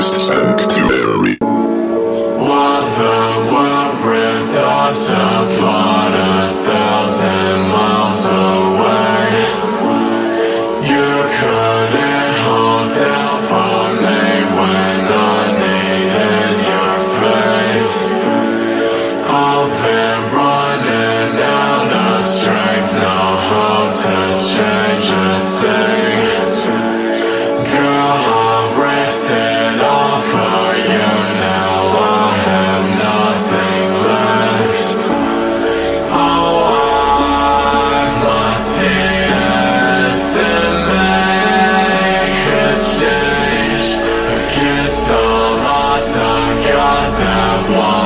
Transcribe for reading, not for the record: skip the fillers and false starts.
Sanctuary. While the world ripped us apart 1,000 miles away, you couldn't hold down for me when I needed your faith. I've been running out of strength, no hope to change a thing. Girl, I've rested all for you, now I have nothing left. Oh, I've my tears to make a change against all odds. I got that one.